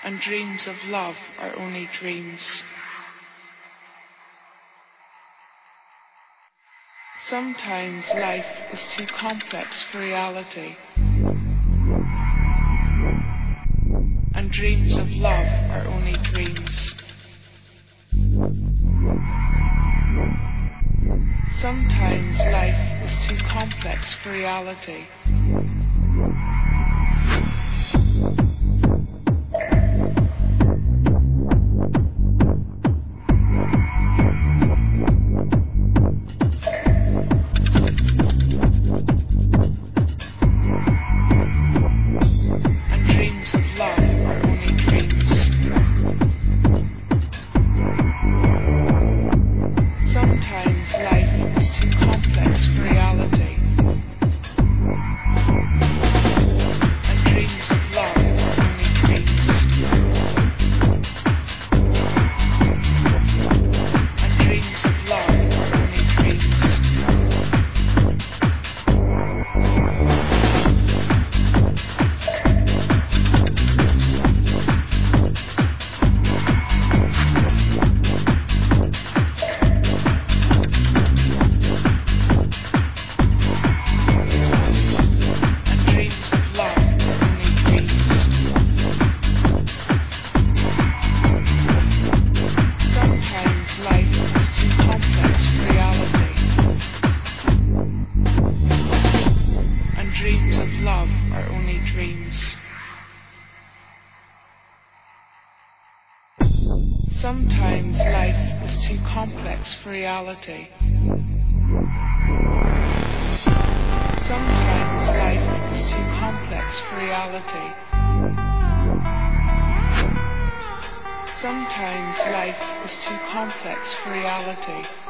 and dreams of love are only dreams. Sometimes life is too complex for reality, and dreams of love are only dreams. Sometimes life is too complex for reality, sometimes life is too complex for reality. Sometimes life is too complex for reality. Sometimes life is too complex for reality.